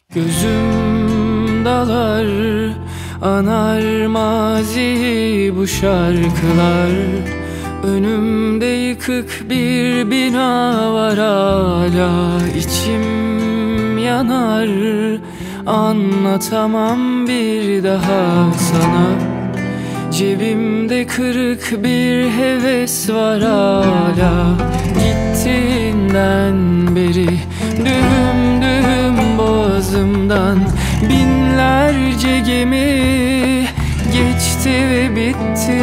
Gözüm dalar, anar mazi bu şarkılar. Önümde yıkık bir bina var, hala içim yanar. Anlatamam bir daha sana. Cebimde kırık bir heves var hala. Gittiğinden beri düğüm düğüm boğazımdan binlerce gemi geçti ve bitti.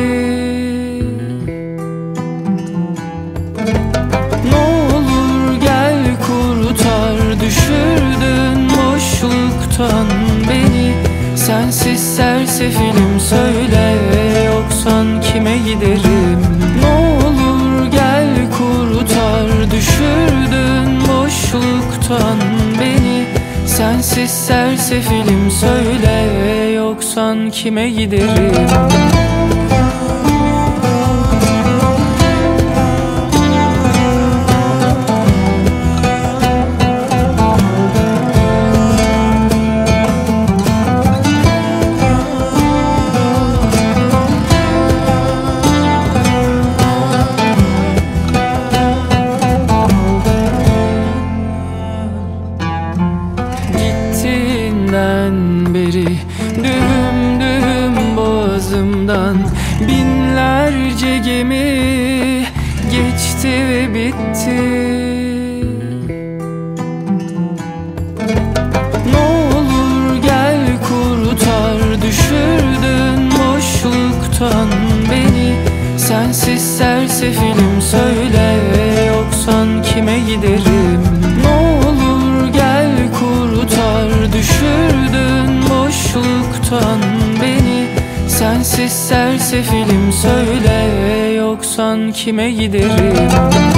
Ne olur gel kurtar, düşürdün boşluktan beni. Sensiz sersefilim, söyle yoksan kime giderim? Ne olur gel kurtar, düşürdün boşluktan beni. Sensiz sersefilim, söyle yoksan kime giderim? Beri düğüm düğüm boğazımdan binlerce gemi geçti ve bitti. Ne olur gel kurtar, düşürdün boşluktan beni. Sensiz sersefilim, söyle yoksan kime giderim? Ne olur gel kurtar, düşürdün boşluktan beni. Sensiz sersefilim, söyle yoksan kime giderim?